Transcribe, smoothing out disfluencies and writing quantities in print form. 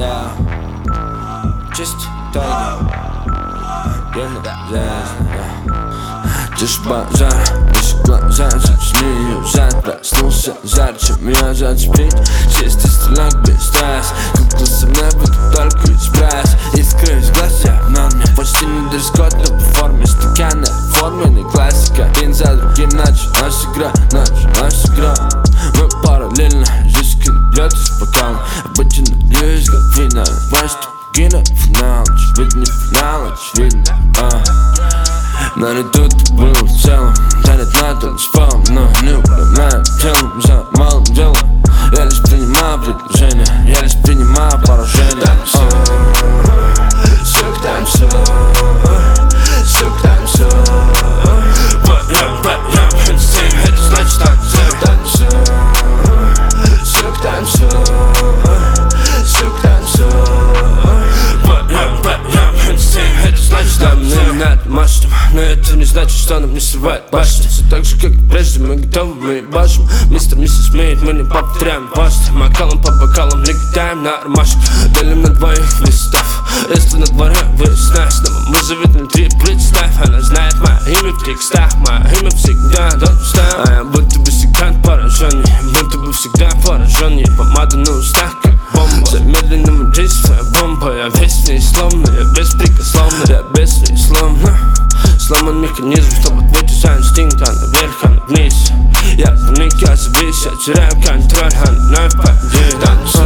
Yeah. Just tiger. Just базар, лишь глаза смеют. Проснулся жарче, меня зацепить. Чистый стилок без стресс. Кукла со мной будет только экспресс. Искры из глаз, я на мне. Почти не дресс-код, но по форме стакана. Форменный классика, один за другим. Наша игра. Мы параллельно, жизнь бьет из бокала. Обычно льюсь, как вина. Знаешь, что кино финал. Очевидно, финал, очевидно. Наверное, тут было в целом. Танет на танцпол, но не управляю телом. За малым делом я лишь принимаю предложения. Я лишь принимаю поражение. Сука, танцуй. Сука, танцуй. Это значит танцуй. Сука, танцуй. Сука, танцуй. Это значит нам не надо масштаб. Но это не значит, что нам не срывает башню. Все так же, как и прежде, мы готовы, мы ебашим. Мистер, миссис смеет, мы не повторяем пасты. Макалом по бокалам не кидаем на ромашку. Делим на двоих листов. Если на дворе весна, снова мы живет внутри, представь. Она знает мое имя в текстах, мое имя всегда достав. А я будто бы всегда пораженный, будто бы всегда пораженный. Помада на устах, как бомба. Замедленным действием бомба. Я весь несломный, я беспрекословный, я беснесловный. Сломан механизм, чтобы ответить за инстинкт. А наверх, а вниз. Я за миг, я завис, я теряю контроль. А вновь пойди.